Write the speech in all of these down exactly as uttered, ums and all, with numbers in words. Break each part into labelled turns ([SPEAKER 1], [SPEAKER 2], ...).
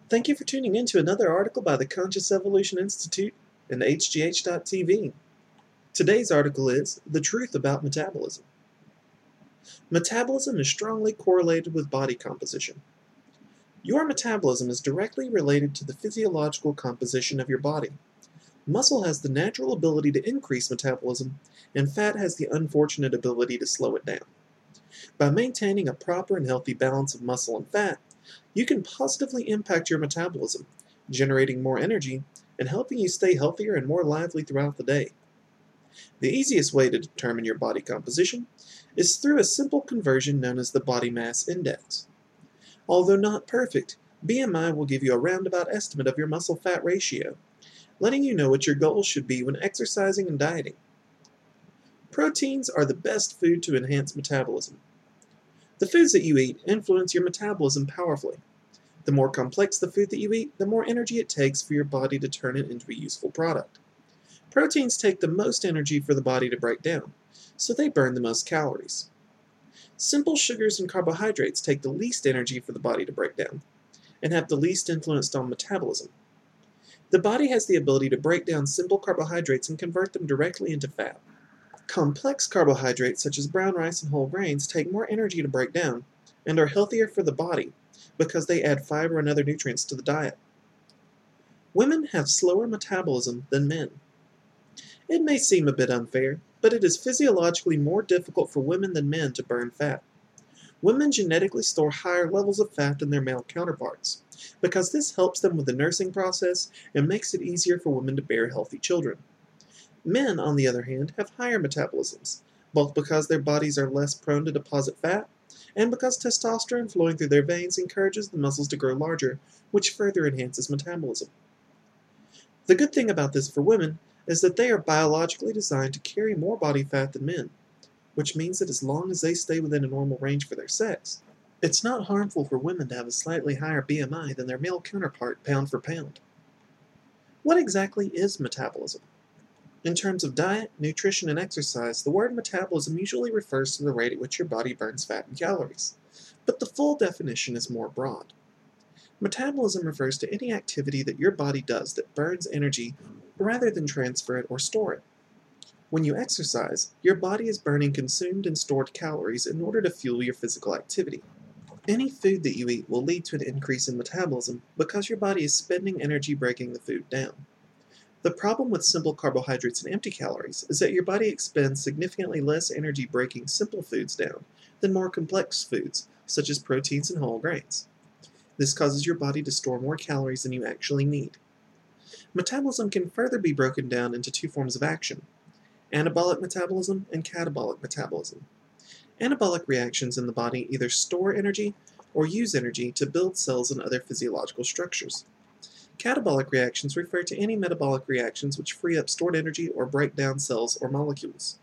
[SPEAKER 1] Thank you for tuning in to another article by the Conscious Evolution Institute and H G H dot T V. Today's article is The Truth About Metabolism. Metabolism is strongly correlated with body composition. Your metabolism is directly related to the physiological composition of your body. Muscle has the natural ability to increase metabolism, and fat has the unfortunate ability to slow it down. By maintaining a proper and healthy balance of muscle and fat, you can positively impact your metabolism, generating more energy and helping you stay healthier and more lively throughout the day. The easiest way to determine your body composition is through a simple conversion known as the body mass index. Although not perfect, B M I will give you a roundabout estimate of your muscle-fat ratio, letting you know what your goals should be when exercising and dieting. Proteins are the best food to enhance metabolism. The foods that you eat influence your metabolism powerfully. The more complex the food that you eat, the more energy it takes for your body to turn it into a useful product. Proteins take the most energy for the body to break down, so they burn the most calories. Simple sugars and carbohydrates take the least energy for the body to break down, and have the least influence on metabolism. The body has the ability to break down simple carbohydrates and convert them directly into fat. Complex carbohydrates such as brown rice and whole grains take more energy to break down and are healthier for the body because they add fiber and other nutrients to the diet. Women have slower metabolism than men. It may seem a bit unfair, but it is physiologically more difficult for women than men to burn fat. Women genetically store higher levels of fat than their male counterparts because this helps them with the nursing process and makes it easier for women to bear healthy children. Men, on the other hand, have higher metabolisms, both because their bodies are less prone to deposit fat, and because testosterone flowing through their veins encourages the muscles to grow larger, which further enhances metabolism. The good thing about this for women is that they are biologically designed to carry more body fat than men, which means that as long as they stay within a normal range for their sex, it's not harmful for women to have a slightly higher B M I than their male counterpart pound for pound. What exactly is metabolism? In terms of diet, nutrition, and exercise, the word metabolism usually refers to the rate at which your body burns fat and calories, but the full definition is more broad. Metabolism refers to any activity that your body does that burns energy rather than transfer it or store it. When you exercise, your body is burning consumed and stored calories in order to fuel your physical activity. Any food that you eat will lead to an increase in metabolism because your body is spending energy breaking the food down. The problem with simple carbohydrates and empty calories is that your body expends significantly less energy breaking simple foods down than more complex foods, such as proteins and whole grains. This causes your body to store more calories than you actually need. Metabolism can further be broken down into two forms of action: anabolic metabolism and catabolic metabolism. Anabolic reactions in the body either store energy or use energy to build cells and other physiological structures. Catabolic reactions refer to any metabolic reactions which free up stored energy or break down cells or molecules.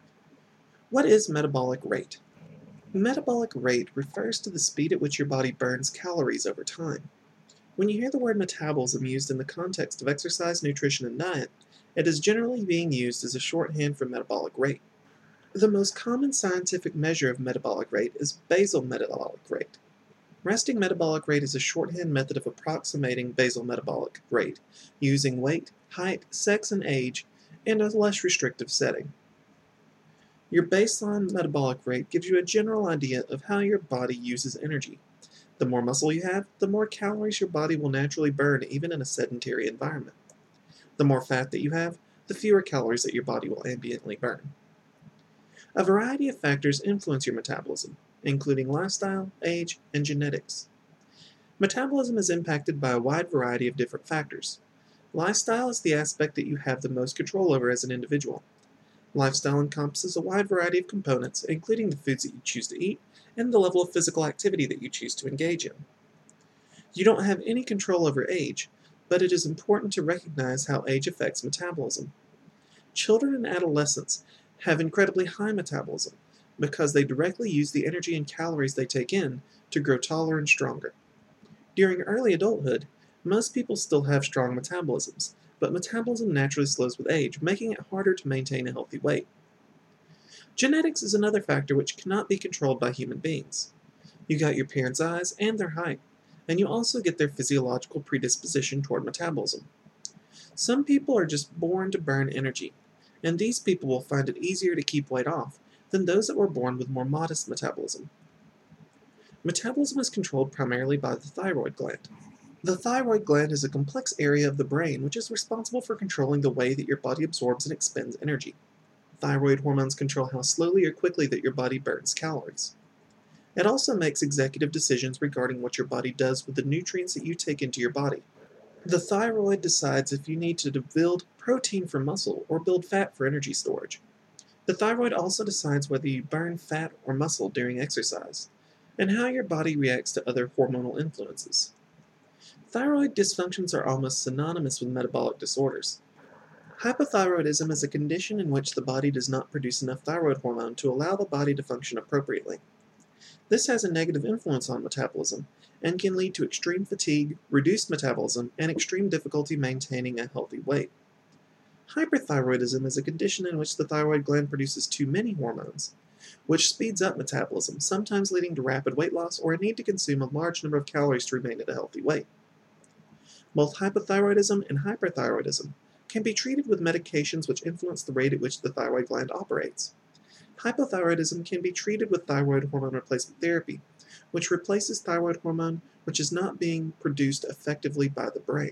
[SPEAKER 1] What is metabolic rate? Metabolic rate refers to the speed at which your body burns calories over time. When you hear the word metabolism used in the context of exercise, nutrition, and diet, it is generally being used as a shorthand for metabolic rate. The most common scientific measure of metabolic rate is basal metabolic rate. Resting metabolic rate is a shorthand method of approximating basal metabolic rate, using weight, height, sex, and age in a less restrictive setting. Your baseline metabolic rate gives you a general idea of how your body uses energy. The more muscle you have, the more calories your body will naturally burn even in a sedentary environment. The more fat that you have, the fewer calories that your body will ambiently burn. A variety of factors influence your metabolism, including lifestyle, age, and genetics. Metabolism is impacted by a wide variety of different factors. Lifestyle is the aspect that you have the most control over as an individual. Lifestyle encompasses a wide variety of components, including the foods that you choose to eat and the level of physical activity that you choose to engage in. You don't have any control over age, but it is important to recognize how age affects metabolism. Children and adolescents have incredibly high metabolism because they directly use the energy and calories they take in to grow taller and stronger. During early adulthood, most people still have strong metabolisms, but metabolism naturally slows with age, making it harder to maintain a healthy weight. Genetics is another factor which cannot be controlled by human beings. You got your parents' eyes and their height, and you also get their physiological predisposition toward metabolism. Some people are just born to burn energy, and these people will find it easier to keep weight off than those that were born with more modest metabolism. Metabolism is controlled primarily by the thyroid gland. The thyroid gland is a complex area of the brain which is responsible for controlling the way that your body absorbs and expends energy. Thyroid hormones control how slowly or quickly that your body burns calories. It also makes executive decisions regarding what your body does with the nutrients that you take into your body. The thyroid decides if you need to build protein for muscle or build fat for energy storage. The thyroid also decides whether you burn fat or muscle during exercise, and how your body reacts to other hormonal influences. Thyroid dysfunctions are almost synonymous with metabolic disorders. Hypothyroidism is a condition in which the body does not produce enough thyroid hormone to allow the body to function appropriately. This has a negative influence on metabolism and can lead to extreme fatigue, reduced metabolism, and extreme difficulty maintaining a healthy weight. Hyperthyroidism is a condition in which the thyroid gland produces too many hormones, which speeds up metabolism, sometimes leading to rapid weight loss or a need to consume a large number of calories to remain at a healthy weight. Both hypothyroidism and hyperthyroidism can be treated with medications which influence the rate at which the thyroid gland operates. Hypothyroidism can be treated with thyroid hormone replacement therapy, which replaces thyroid hormone which is not being produced effectively by the brain.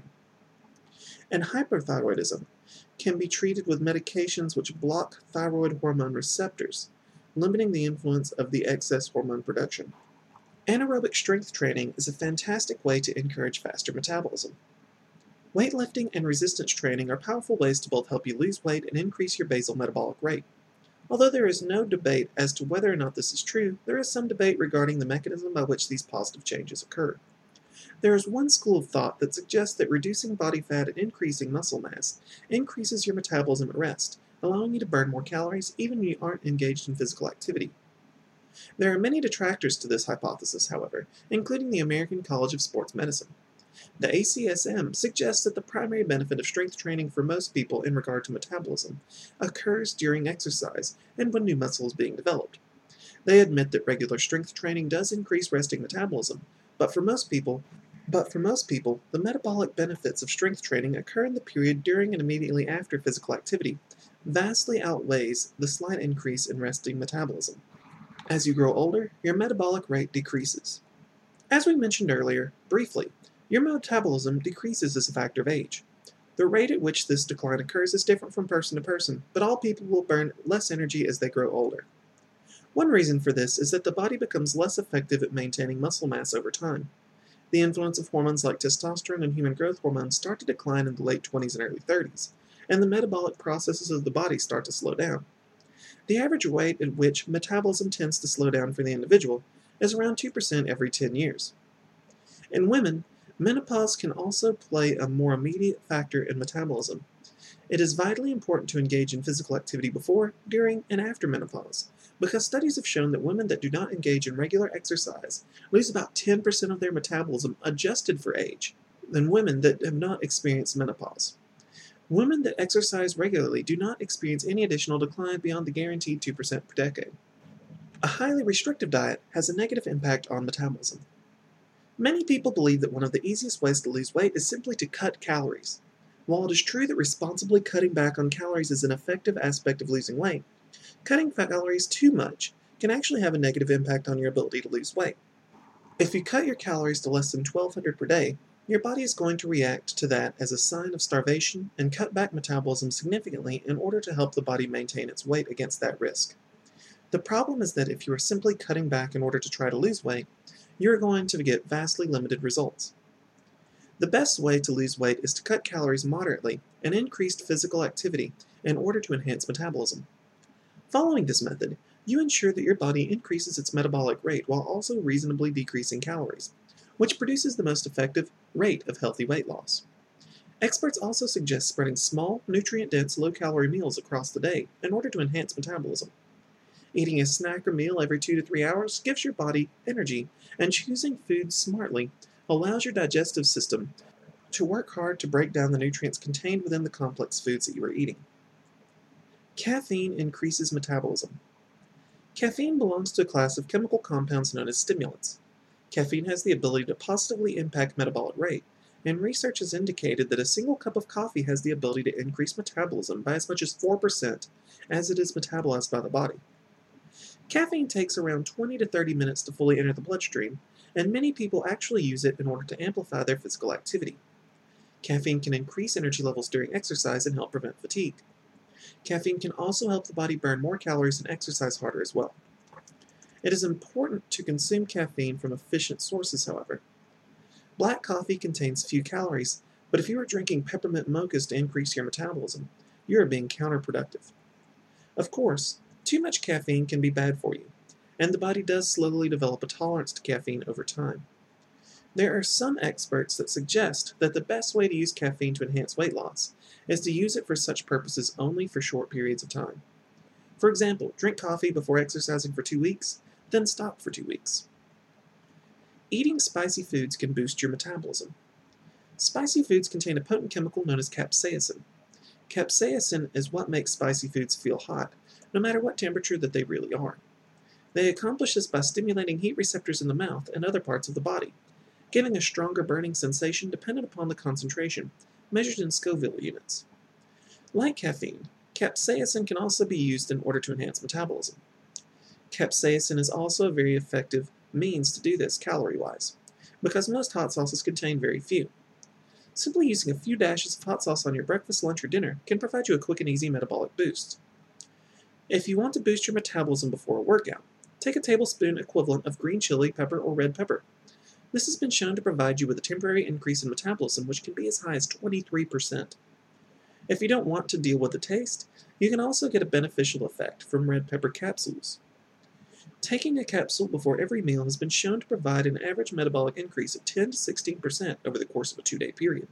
[SPEAKER 1] And hyperthyroidism can be treated with medications which block thyroid hormone receptors, limiting the influence of the excess hormone production. Anaerobic strength training is a fantastic way to encourage faster metabolism. Weightlifting and resistance training are powerful ways to both help you lose weight and increase your basal metabolic rate. Although there is no debate as to whether or not this is true, there is some debate regarding the mechanism by which these positive changes occur. There is one school of thought that suggests that reducing body fat and increasing muscle mass increases your metabolism at rest, allowing you to burn more calories even when you aren't engaged in physical activity. There are many detractors to this hypothesis, however, including the American College of Sports Medicine. The A C S M suggests that the primary benefit of strength training for most people in regard to metabolism occurs during exercise and when new muscle is being developed. They admit that regular strength training does increase resting metabolism, but for most people, but for most people, the metabolic benefits of strength training occur in the period during and immediately after physical activity, vastly outweighs the slight increase in resting metabolism. As you grow older, your metabolic rate decreases. As we mentioned earlier, briefly, your metabolism decreases as a factor of age. The rate at which this decline occurs is different from person to person, but all people will burn less energy as they grow older. One reason for this is that the body becomes less effective at maintaining muscle mass over time. The influence of hormones like testosterone and human growth hormones start to decline in the late twenties and early thirties, and the metabolic processes of the body start to slow down. The average rate at which metabolism tends to slow down for the individual is around two percent every ten years. In women, menopause can also play a more immediate factor in metabolism. It is vitally important to engage in physical activity before, during, and after menopause, because studies have shown that women that do not engage in regular exercise lose about ten percent of their metabolism adjusted for age than women that have not experienced menopause. Women that exercise regularly do not experience any additional decline beyond the guaranteed two percent per decade. A highly restrictive diet has a negative impact on metabolism. Many people believe that one of the easiest ways to lose weight is simply to cut calories. While it is true that responsibly cutting back on calories is an effective aspect of losing weight, cutting calories too much can actually have a negative impact on your ability to lose weight. If you cut your calories to less than twelve hundred per day, your body is going to react to that as a sign of starvation and cut back metabolism significantly in order to help the body maintain its weight against that risk. The problem is that if you are simply cutting back in order to try to lose weight, you are going to get vastly limited results. The best way to lose weight is to cut calories moderately and increase physical activity in order to enhance metabolism. Following this method, you ensure that your body increases its metabolic rate while also reasonably decreasing calories, which produces the most effective rate of healthy weight loss. Experts also suggest spreading small, nutrient-dense, low-calorie meals across the day in order to enhance metabolism. Eating a snack or meal every two to three hours gives your body energy, and choosing foods smartly allows your digestive system to work hard to break down the nutrients contained within the complex foods that you are eating. Caffeine increases metabolism. Caffeine belongs to a class of chemical compounds known as stimulants. Caffeine has the ability to positively impact metabolic rate, and research has indicated that a single cup of coffee has the ability to increase metabolism by as much as four percent as it is metabolized by the body. Caffeine takes around twenty to thirty minutes to fully enter the bloodstream, and many people actually use it in order to amplify their physical activity. Caffeine can increase energy levels during exercise and help prevent fatigue. Caffeine can also help the body burn more calories and exercise harder as well. It is important to consume caffeine from efficient sources, however. Black coffee contains few calories, but if you are drinking peppermint mochas to increase your metabolism, you are being counterproductive. Of course, too much caffeine can be bad for you, and the body does slowly develop a tolerance to caffeine over time. There are some experts that suggest that the best way to use caffeine to enhance weight loss is to use it for such purposes only for short periods of time. For example, drink coffee before exercising for two weeks, then stop for two weeks. Eating spicy foods can boost your metabolism. Spicy foods contain a potent chemical known as capsaicin. Capsaicin is what makes spicy foods feel hot, no matter what temperature that they really are. They accomplish this by stimulating heat receptors in the mouth and other parts of the body, giving a stronger burning sensation dependent upon the concentration, measured in Scoville units. Like caffeine, capsaicin can also be used in order to enhance metabolism. Capsaicin is also a very effective means to do this calorie-wise, because most hot sauces contain very few. Simply using a few dashes of hot sauce on your breakfast, lunch, or dinner can provide you a quick and easy metabolic boost. If you want to boost your metabolism before a workout, take a tablespoon equivalent of green chili pepper or red pepper. This has been shown to provide you with a temporary increase in metabolism, which can be as high as twenty-three percent. If you don't want to deal with the taste, you can also get a beneficial effect from red pepper capsules. Taking a capsule before every meal has been shown to provide an average metabolic increase of ten to sixteen percent over the course of a two-day period.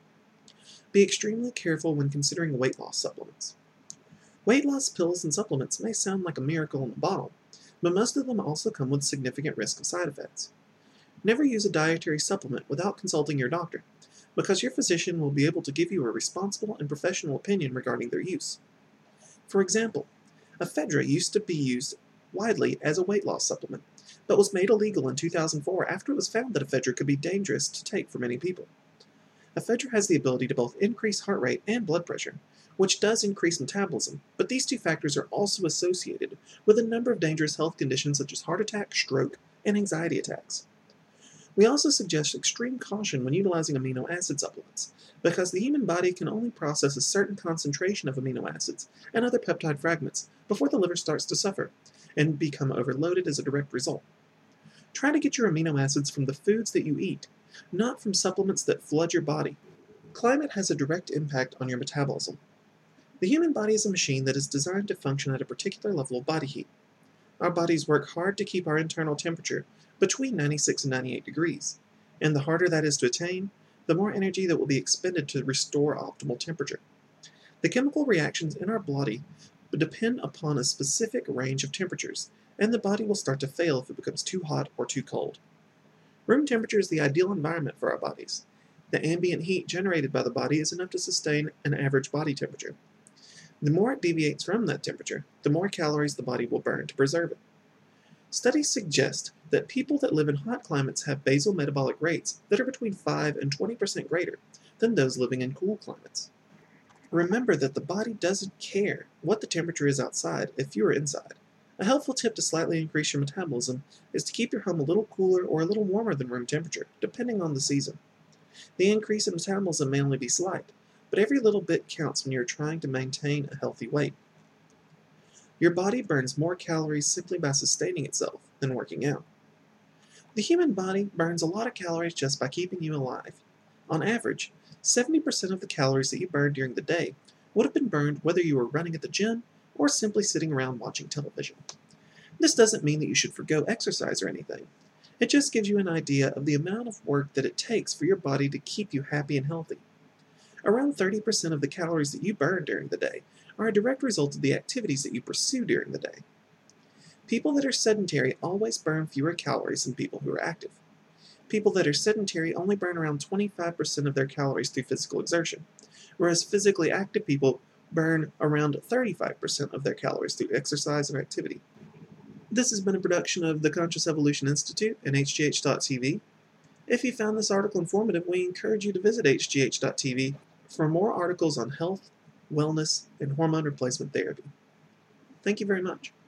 [SPEAKER 1] Be extremely careful when considering weight loss supplements. Weight loss pills and supplements may sound like a miracle in a bottle, but most of them also come with significant risk of side effects. Never use a dietary supplement without consulting your doctor, because your physician will be able to give you a responsible and professional opinion regarding their use. For example, ephedra used to be used widely as a weight loss supplement, but was made illegal in two thousand four after it was found that ephedra could be dangerous to take for many people. Ephedra has the ability to both increase heart rate and blood pressure, which does increase metabolism, but these two factors are also associated with a number of dangerous health conditions such as heart attack, stroke, and anxiety attacks. We also suggest extreme caution when utilizing amino acid supplements, because the human body can only process a certain concentration of amino acids and other peptide fragments before the liver starts to suffer and become overloaded as a direct result. Try to get your amino acids from the foods that you eat, not from supplements that flood your body. Climate has a direct impact on your metabolism. The human body is a machine that is designed to function at a particular level of body heat. Our bodies work hard to keep our internal temperature between ninety-six and ninety-eight degrees, and the harder that is to attain, the more energy that will be expended to restore optimal temperature. The chemical reactions in our body depend upon a specific range of temperatures, and the body will start to fail if it becomes too hot or too cold. Room temperature is the ideal environment for our bodies. The ambient heat generated by the body is enough to sustain an average body temperature. The more it deviates from that temperature, the more calories the body will burn to preserve it. Studies suggest that people that live in hot climates have basal metabolic rates that are between five and twenty percent greater than those living in cool climates. Remember that the body doesn't care what the temperature is outside if you are inside. A helpful tip to slightly increase your metabolism is to keep your home a little cooler or a little warmer than room temperature, depending on the season. The increase in metabolism may only be slight, but every little bit counts when you are trying to maintain a healthy weight. Your body burns more calories simply by sustaining itself than working out. The human body burns a lot of calories just by keeping you alive. On average, seventy percent of the calories that you burn during the day would have been burned whether you were running at the gym or simply sitting around watching television. This doesn't mean that you should forgo exercise or anything. It just gives you an idea of the amount of work that it takes for your body to keep you happy and healthy. Around thirty percent of the calories that you burn during the day are a direct result of the activities that you pursue during the day. People that are sedentary always burn fewer calories than people who are active. People that are sedentary only burn around twenty-five percent of their calories through physical exertion, whereas physically active people burn around thirty-five percent of their calories through exercise and activity. This has been a production of the Conscious Evolution Institute and H G H dot T V. If you found this article informative, we encourage you to visit H G H dot T V for more articles on health, wellness, and hormone replacement therapy. Thank you very much.